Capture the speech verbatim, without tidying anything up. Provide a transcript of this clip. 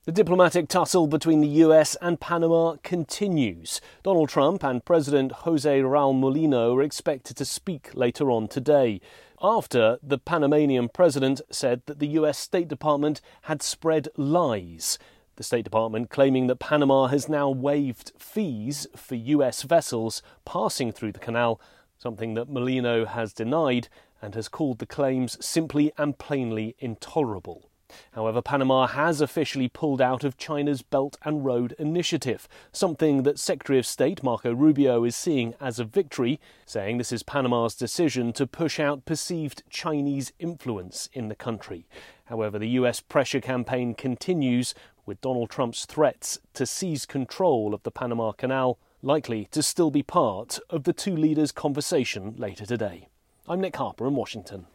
The diplomatic tussle between the U S and Panama continues. Donald Trump and President Jose Raul Mulino are expected to speak later on today, after the Panamanian president said that the U S State Department had spread lies. The State Department claiming that Panama has now waived fees for U S vessels passing through the canal, something that Mulino has denied and has called the claims simply and plainly intolerable. However, Panama has officially pulled out of China's Belt and Road Initiative, something that Secretary of State Marco Rubio is seeing as a victory, saying this is Panama's decision to push out perceived Chinese influence in the country. However, the U S pressure campaign continues, with Donald Trump's threats to seize control of the Panama Canal likely to still be part of the two leaders' conversation later today. I'm Nick Harper in Washington.